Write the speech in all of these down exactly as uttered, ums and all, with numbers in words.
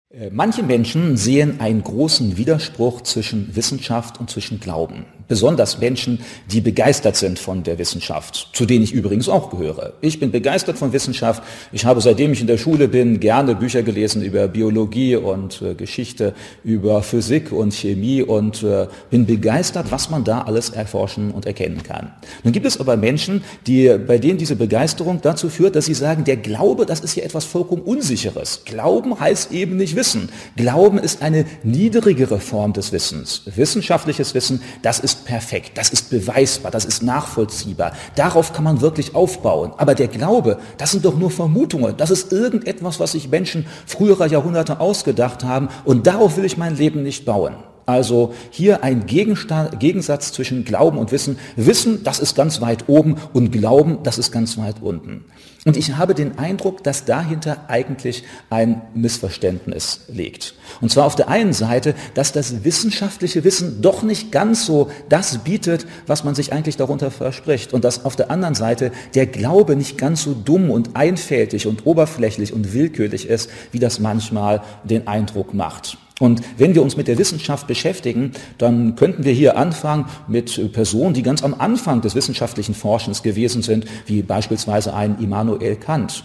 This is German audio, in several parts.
Äh, Manche Menschen sehen einen großen Widerspruch zwischen Wissenschaft und zwischen Glauben. Besonders Menschen, die begeistert sind von der Wissenschaft, zu denen ich übrigens auch gehöre. Ich bin begeistert von Wissenschaft. Ich habe, seitdem ich in der Schule bin, gerne Bücher gelesen über Biologie und äh, Geschichte, über Physik und Chemie und äh, bin begeistert, was man da alles erforschen und erkennen kann. Nun gibt es aber Menschen, die, bei denen diese Begeisterung dazu führt, dass sie sagen, der Glaube, das ist ja etwas vollkommen Unsicheres. Glauben heißt eben nicht Wissen. Glauben ist eine niedrigere Form des Wissens. Wissenschaftliches Wissen, das ist perfekt, das ist beweisbar, das ist nachvollziehbar. Darauf kann man wirklich aufbauen. Aber der Glaube, das sind doch nur Vermutungen. Das ist irgendetwas, was sich Menschen früherer Jahrhunderte ausgedacht haben und darauf will ich mein Leben nicht bauen. Also hier ein Gegenstand, Gegensatz zwischen Glauben und Wissen. Wissen, das ist ganz weit oben und Glauben, das ist ganz weit unten. Und ich habe den Eindruck, dass dahinter eigentlich ein Missverständnis liegt. Und zwar auf der einen Seite, dass das wissenschaftliche Wissen doch nicht ganz so das bietet, was man sich eigentlich darunter verspricht. Und dass auf der anderen Seite der Glaube nicht ganz so dumm und einfältig und oberflächlich und willkürlich ist, wie das manchmal den Eindruck macht. Und wenn wir uns mit der Wissenschaft beschäftigen, dann könnten wir hier anfangen mit Personen, die ganz am Anfang des wissenschaftlichen Forschens gewesen sind, wie beispielsweise ein Immanuel Kant,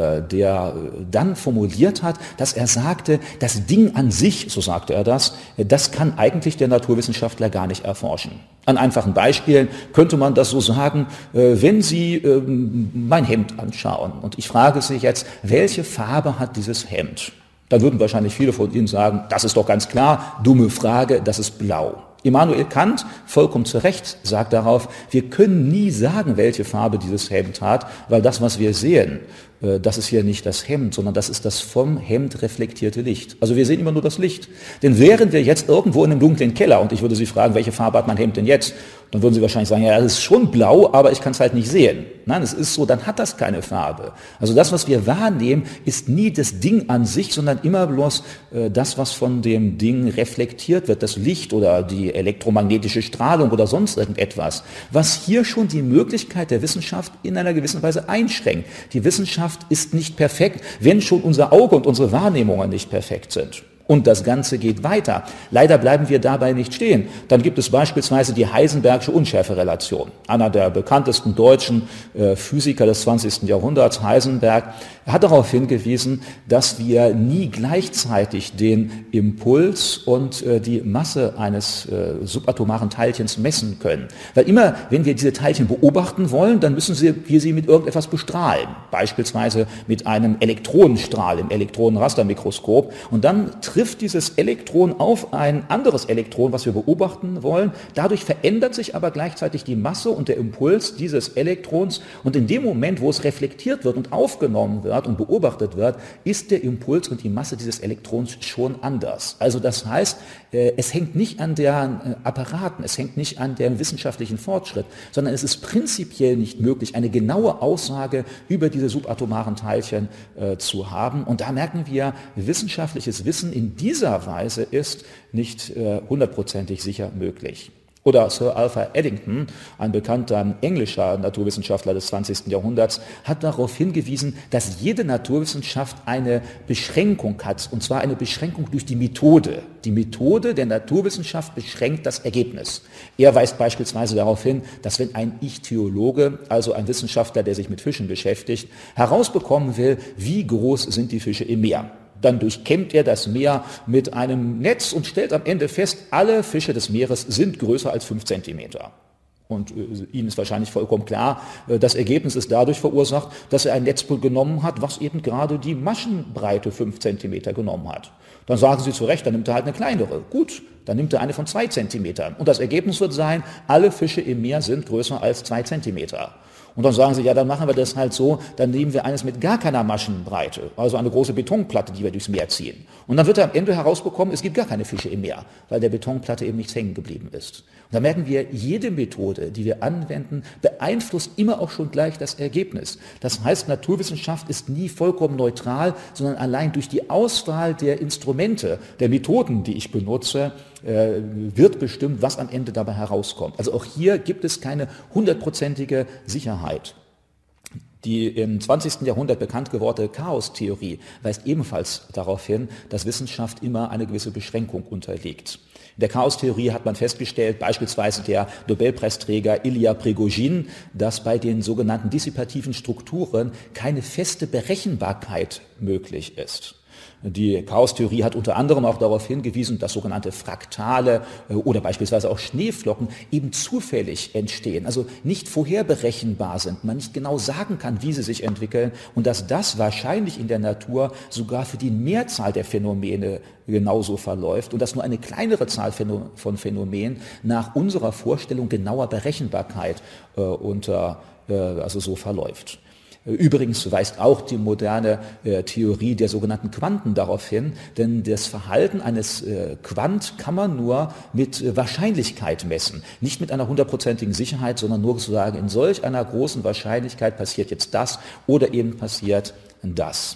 der dann formuliert hat, dass er sagte, das Ding an sich, so sagte er das, das kann eigentlich der Naturwissenschaftler gar nicht erforschen. An einfachen Beispielen könnte man das so sagen, wenn Sie mein Hemd anschauen und ich frage Sie jetzt, welche Farbe hat dieses Hemd? Dann würden wahrscheinlich viele von Ihnen sagen, das ist doch ganz klar, dumme Frage, das ist blau. Immanuel Kant, vollkommen zu Recht, sagt darauf, wir können nie sagen, welche Farbe dieses Hemd hat, weil das, was wir sehen, das ist hier nicht das Hemd, sondern das ist das vom Hemd reflektierte Licht. Also wir sehen immer nur das Licht. Denn wären wir jetzt irgendwo in einem dunklen Keller und ich würde Sie fragen, welche Farbe hat mein Hemd denn jetzt? Dann würden Sie wahrscheinlich sagen, ja, es ist schon blau, aber ich kann es halt nicht sehen. Nein, es ist so, dann hat das keine Farbe. Also das, was wir wahrnehmen, ist nie das Ding an sich, sondern immer bloß äh, das, was von dem Ding reflektiert wird, das Licht oder die elektromagnetische Strahlung oder sonst irgendetwas, was hier schon die Möglichkeit der Wissenschaft in einer gewissen Weise einschränkt. Die Wissenschaft ist nicht perfekt, wenn schon unser Auge und unsere Wahrnehmungen nicht perfekt sind. Und das Ganze geht weiter. Leider bleiben wir dabei nicht stehen. Dann gibt es beispielsweise die Heisenbergsche Unschärferelation. Einer der bekanntesten deutschen äh, Physiker des zwanzigsten Jahrhunderts, Heisenberg, hat darauf hingewiesen, dass wir nie gleichzeitig den Impuls und äh, die Masse eines äh, subatomaren Teilchens messen können. Weil immer, wenn wir diese Teilchen beobachten wollen, dann müssen wir sie mit irgendetwas bestrahlen. Beispielsweise mit einem Elektronenstrahl im Elektronenrastermikroskop. Und dann trifft dieses Elektron auf ein anderes Elektron, was wir beobachten wollen. Dadurch verändert sich aber gleichzeitig die Masse und der Impuls dieses Elektrons. Und in dem Moment, wo es reflektiert wird und aufgenommen wird und beobachtet wird, ist der Impuls und die Masse dieses Elektrons schon anders. Also das heißt, es hängt nicht an den Apparaten, es hängt nicht an dem wissenschaftlichen Fortschritt, sondern es ist prinzipiell nicht möglich, eine genaue Aussage über diese subatomaren Teilchen äh, zu haben. Und da merken wir, wissenschaftliches Wissen in dieser Weise ist nicht äh, hundertprozentig sicher möglich. Oder Sir Arthur Eddington, ein bekannter englischer Naturwissenschaftler des zwanzigsten Jahrhunderts, hat darauf hingewiesen, dass jede Naturwissenschaft eine Beschränkung hat, und zwar eine Beschränkung durch die Methode. Die Methode der Naturwissenschaft beschränkt das Ergebnis. Er weist beispielsweise darauf hin, dass wenn ein Ichthyologe, also ein Wissenschaftler, der sich mit Fischen beschäftigt, herausbekommen will, wie groß sind die Fische im Meer, dann durchkämmt er das Meer mit einem Netz und stellt am Ende fest, alle Fische des Meeres sind größer als fünf Zentimeter. Und äh, Ihnen ist wahrscheinlich vollkommen klar, äh, das Ergebnis ist dadurch verursacht, dass er ein Netz genommen hat, was eben gerade die Maschenbreite fünf Zentimeter genommen hat. Dann sagen Sie zu Recht, dann nimmt er halt eine kleinere. Gut, dann nimmt er eine von zwei Zentimetern. Und das Ergebnis wird sein, alle Fische im Meer sind größer als zwei Zentimeter. Und dann sagen Sie, ja, dann machen wir das halt so, dann nehmen wir eines mit gar keiner Maschenbreite, also eine große Betonplatte, die wir durchs Meer ziehen. Und dann wird er am Ende herausbekommen, es gibt gar keine Fische im Meer, weil der Betonplatte eben nichts hängen geblieben ist. Und da merken wir, jede Methode, die wir anwenden, beeinflusst immer auch schon gleich das Ergebnis. Das heißt, Naturwissenschaft ist nie vollkommen neutral, sondern allein durch die Auswahl der Instrumente, der Methoden, die ich benutze, wird bestimmt, was am Ende dabei herauskommt. Also auch hier gibt es keine hundertprozentige Sicherheit. Die im zwanzigsten Jahrhundert bekannt gewordene Chaostheorie weist ebenfalls darauf hin, dass Wissenschaft immer eine gewisse Beschränkung unterliegt. In der Chaostheorie hat man festgestellt, beispielsweise der Nobelpreisträger Ilya Prigozhin, dass bei den sogenannten dissipativen Strukturen keine feste Berechenbarkeit möglich ist. Die Chaostheorie hat unter anderem auch darauf hingewiesen, dass sogenannte Fraktale oder beispielsweise auch Schneeflocken eben zufällig entstehen, also nicht vorherberechenbar sind, man nicht genau sagen kann, wie sie sich entwickeln und dass das wahrscheinlich in der Natur sogar für die Mehrzahl der Phänomene genauso verläuft und dass nur eine kleinere Zahl von Phänomenen nach unserer Vorstellung genauer Berechenbarkeit äh, unter, äh, also so verläuft. Übrigens weist auch die moderne äh, Theorie der sogenannten Quanten darauf hin, denn das Verhalten eines äh, Quant kann man nur mit äh, Wahrscheinlichkeit messen. Nicht mit einer hundertprozentigen Sicherheit, sondern nur sozusagen in solch einer großen Wahrscheinlichkeit passiert jetzt das oder eben passiert das.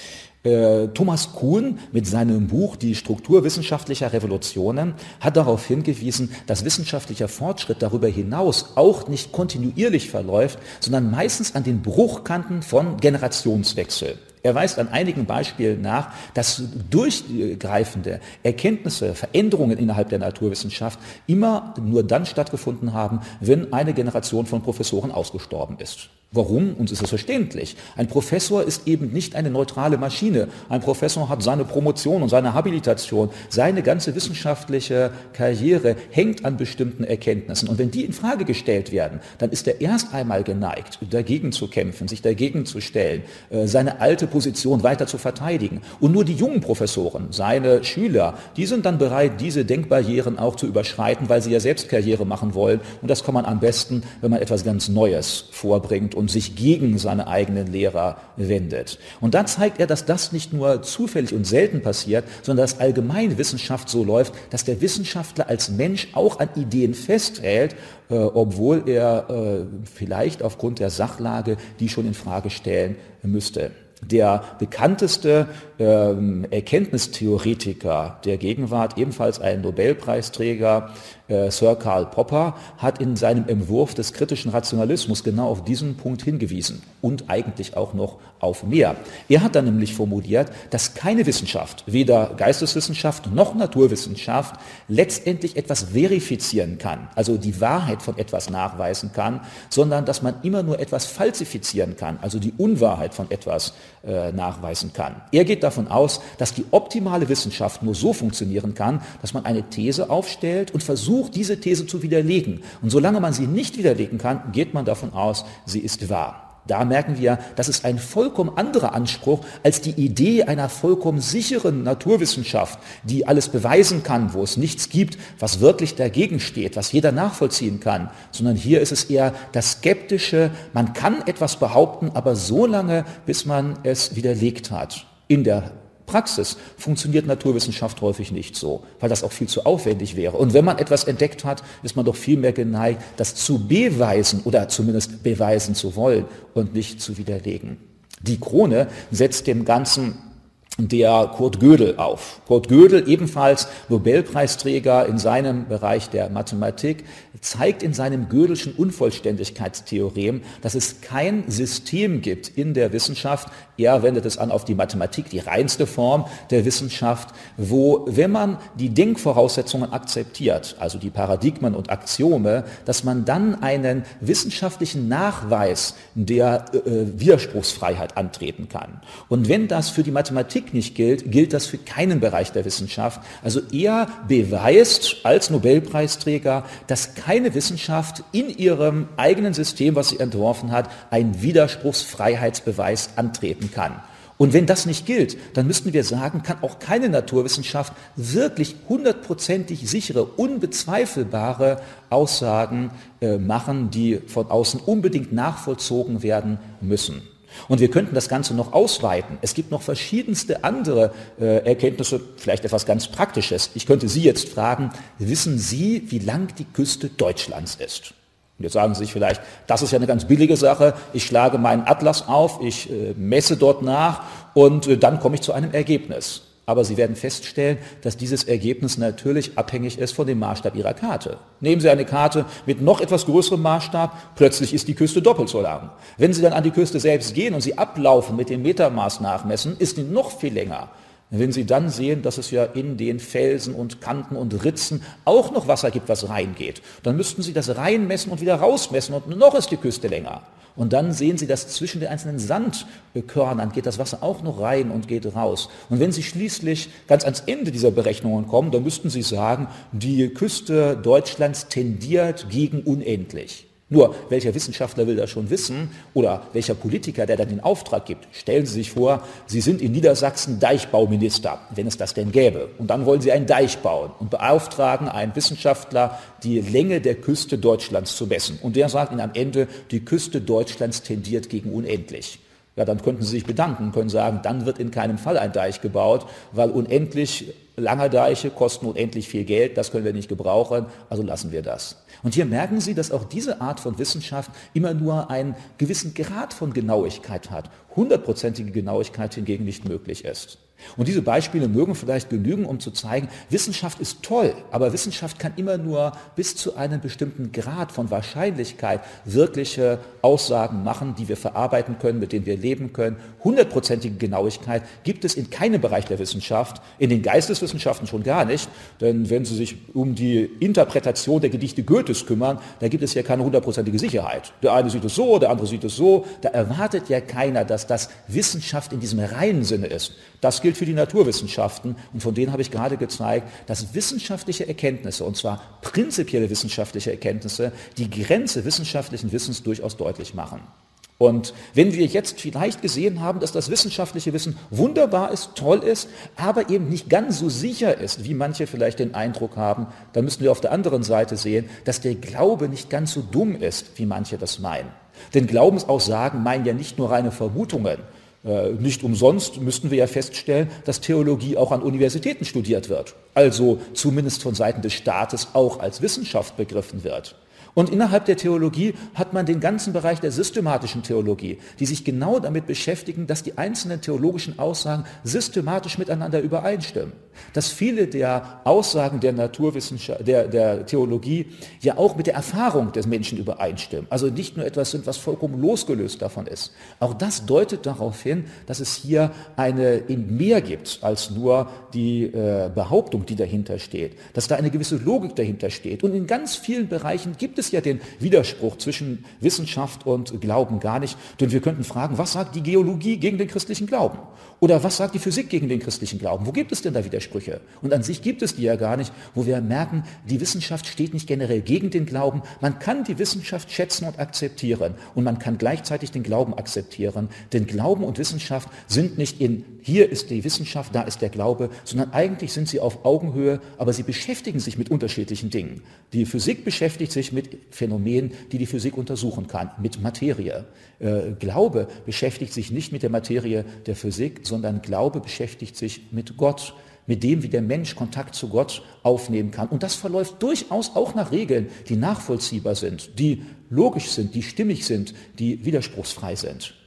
Thomas Kuhn mit seinem Buch Die Struktur wissenschaftlicher Revolutionen hat darauf hingewiesen, dass wissenschaftlicher Fortschritt darüber hinaus auch nicht kontinuierlich verläuft, sondern meistens an den Bruchkanten von Generationswechsel. Er weist an einigen Beispielen nach, dass durchgreifende Erkenntnisse, Veränderungen innerhalb der Naturwissenschaft immer nur dann stattgefunden haben, wenn eine Generation von Professoren ausgestorben ist. Warum? Uns ist es verständlich. Ein Professor ist eben nicht eine neutrale Maschine. Ein Professor hat seine Promotion und seine Habilitation, seine ganze wissenschaftliche Karriere hängt an bestimmten Erkenntnissen. Und wenn die in Frage gestellt werden, dann ist er erst einmal geneigt, dagegen zu kämpfen, sich dagegen zu stellen, seine alte Position weiter zu verteidigen. Und nur die jungen Professoren, seine Schüler, die sind dann bereit, diese Denkbarrieren auch zu überschreiten, weil sie ja selbst Karriere machen wollen. Und das kann man am besten, wenn man etwas ganz Neues vorbringt und sich gegen seine eigenen Lehrer wendet. Und da zeigt er, dass das nicht nur zufällig und selten passiert, sondern dass allgemein Wissenschaft so läuft, dass der Wissenschaftler als Mensch auch an Ideen festhält, äh, obwohl er äh, vielleicht aufgrund der Sachlage die schon in Frage stellen müsste. Der bekannteste ähm, Erkenntnistheoretiker der Gegenwart, ebenfalls ein Nobelpreisträger, äh, Sir Karl Popper, hat in seinem Entwurf des kritischen Rationalismus genau auf diesen Punkt hingewiesen und eigentlich auch noch auf mehr. Er hat dann nämlich formuliert, dass keine Wissenschaft, weder Geisteswissenschaft noch Naturwissenschaft, letztendlich etwas verifizieren kann, also die Wahrheit von etwas nachweisen kann, sondern dass man immer nur etwas falsifizieren kann, also die Unwahrheit von etwas äh, nachweisen kann. Er geht davon aus, dass die optimale Wissenschaft nur so funktionieren kann, dass man eine These aufstellt und versucht, diese These zu widerlegen. Und solange man sie nicht widerlegen kann, geht man davon aus, sie ist wahr. Da merken wir, das ist ein vollkommen anderer Anspruch als die Idee einer vollkommen sicheren Naturwissenschaft, die alles beweisen kann, wo es nichts gibt, was wirklich dagegen steht, was jeder nachvollziehen kann, sondern hier ist es eher das Skeptische, man kann etwas behaupten, aber so lange, bis man es widerlegt hat. In der Praxis funktioniert Naturwissenschaft häufig nicht so, weil das auch viel zu aufwendig wäre. Und wenn man etwas entdeckt hat, ist man doch viel mehr geneigt, das zu beweisen oder zumindest beweisen zu wollen und nicht zu widerlegen. Die Krone setzt dem Ganzen der Kurt Gödel auf. Kurt Gödel, ebenfalls Nobelpreisträger in seinem Bereich der Mathematik, zeigt in seinem Gödelschen Unvollständigkeitstheorem, dass es kein System gibt in der Wissenschaft, er wendet es an auf die Mathematik, die reinste Form der Wissenschaft, wo, wenn man die Denkvoraussetzungen akzeptiert, also die Paradigmen und Axiome, dass man dann einen wissenschaftlichen Nachweis der äh, Widerspruchsfreiheit antreten kann. Und wenn das für die Mathematik nicht gilt, gilt das für keinen Bereich der Wissenschaft. Also er beweist als Nobelpreisträger, dass keine Wissenschaft in ihrem eigenen System, was sie entworfen hat, einen Widerspruchsfreiheitsbeweis antreten kann. Und wenn das nicht gilt, dann müssten wir sagen, kann auch keine Naturwissenschaft wirklich hundertprozentig sichere, unbezweifelbare Aussagen äh, machen, die von außen unbedingt nachvollzogen werden müssen. Und wir könnten das Ganze noch ausweiten. Es gibt noch verschiedenste andere äh, Erkenntnisse, vielleicht etwas ganz Praktisches. Ich könnte Sie jetzt fragen, wissen Sie, wie lang die Küste Deutschlands ist? Und jetzt sagen Sie sich vielleicht, das ist ja eine ganz billige Sache, ich schlage meinen Atlas auf, ich äh, messe dort nach und äh, dann komme ich zu einem Ergebnis. Aber Sie werden feststellen, dass dieses Ergebnis natürlich abhängig ist von dem Maßstab Ihrer Karte. Nehmen Sie eine Karte mit noch etwas größerem Maßstab, plötzlich ist die Küste doppelt so lang. Wenn Sie dann an die Küste selbst gehen und sie ablaufen, mit dem Metermaß nachmessen, ist die noch viel länger. Wenn Sie dann sehen, dass es ja in den Felsen und Kanten und Ritzen auch noch Wasser gibt, was reingeht, dann müssten Sie das reinmessen und wieder rausmessen und noch ist die Küste länger. Und dann sehen Sie, dass zwischen den einzelnen Sandkörnern geht das Wasser auch noch rein und geht raus. Und wenn Sie schließlich ganz ans Ende dieser Berechnungen kommen, dann müssten Sie sagen, die Küste Deutschlands tendiert gegen unendlich. Nur, welcher Wissenschaftler will das schon wissen oder welcher Politiker, der dann den Auftrag gibt? Stellen Sie sich vor, Sie sind in Niedersachsen Deichbauminister, wenn es das denn gäbe. Und dann wollen Sie einen Deich bauen und beauftragen einen Wissenschaftler, die Länge der Küste Deutschlands zu messen. Und der sagt Ihnen am Ende, die Küste Deutschlands tendiert gegen unendlich. Ja, dann könnten Sie sich bedanken, können sagen, dann wird in keinem Fall ein Deich gebaut, weil unendlich lange Deiche kosten unendlich viel Geld, das können wir nicht gebrauchen, also lassen wir das. Und hier merken Sie, dass auch diese Art von Wissenschaft immer nur einen gewissen Grad von Genauigkeit hat. Hundertprozentige Genauigkeit hingegen nicht möglich ist. Und diese Beispiele mögen vielleicht genügen, um zu zeigen, Wissenschaft ist toll, aber Wissenschaft kann immer nur bis zu einem bestimmten Grad von Wahrscheinlichkeit wirkliche Aussagen machen, die wir verarbeiten können, mit denen wir leben können. Hundertprozentige Genauigkeit gibt es in keinem Bereich der Wissenschaft, in den Geisteswissenschaften schon gar nicht, denn wenn Sie sich um die Interpretation der Gedichte Goethes kümmern, da gibt es ja keine hundertprozentige Sicherheit. Der eine sieht es so, der andere sieht es so, da erwartet ja keiner, dass das Wissenschaft in diesem reinen Sinne ist. Das gilt für die Naturwissenschaften und von denen habe ich gerade gezeigt, dass wissenschaftliche Erkenntnisse, und zwar prinzipielle wissenschaftliche Erkenntnisse, die Grenze wissenschaftlichen Wissens durchaus deutlich machen. Und wenn wir jetzt vielleicht gesehen haben, dass das wissenschaftliche Wissen wunderbar ist, toll ist, aber eben nicht ganz so sicher ist, wie manche vielleicht den Eindruck haben, dann müssen wir auf der anderen Seite sehen, dass der Glaube nicht ganz so dumm ist, wie manche das meinen. Denn Glaubensaussagen meinen ja nicht nur reine Vermutungen. Äh, nicht umsonst müssten wir ja feststellen, dass Theologie auch an Universitäten studiert wird, also zumindest von Seiten des Staates auch als Wissenschaft begriffen wird. Und innerhalb der Theologie hat man den ganzen Bereich der systematischen Theologie, die sich genau damit beschäftigen, dass die einzelnen theologischen Aussagen systematisch miteinander übereinstimmen. Dass viele der Aussagen der Naturwissenschaft, der, der Theologie ja auch mit der Erfahrung des Menschen übereinstimmen. Also nicht nur etwas sind, was vollkommen losgelöst davon ist. Auch das deutet darauf hin, dass es hier eine in mehr gibt als nur die äh, Behauptung, die dahinter steht. Dass da eine gewisse Logik dahinter steht. Und in ganz vielen Bereichen gibt es ja den Widerspruch zwischen Wissenschaft und Glauben gar nicht. Denn wir könnten fragen, was sagt die Geologie gegen den christlichen Glauben? Oder was sagt die Physik gegen den christlichen Glauben? Wo gibt es denn da Widersprüche? Und an sich gibt es die ja gar nicht, wo wir merken, die Wissenschaft steht nicht generell gegen den Glauben. Man kann die Wissenschaft schätzen und akzeptieren und man kann gleichzeitig den Glauben akzeptieren. Denn Glauben und Wissenschaft sind nicht in hier ist die Wissenschaft, da ist der Glaube, sondern eigentlich sind sie auf Augenhöhe, aber sie beschäftigen sich mit unterschiedlichen Dingen. Die Physik beschäftigt sich mit Phänomenen, die die Physik untersuchen kann, mit Materie. Äh, Glaube beschäftigt sich nicht mit der Materie der Physik, sondern Glaube beschäftigt sich mit Gott, mit dem, wie der Mensch Kontakt zu Gott aufnehmen kann. Und das verläuft durchaus auch nach Regeln, die nachvollziehbar sind, die logisch sind, die stimmig sind, die widerspruchsfrei sind.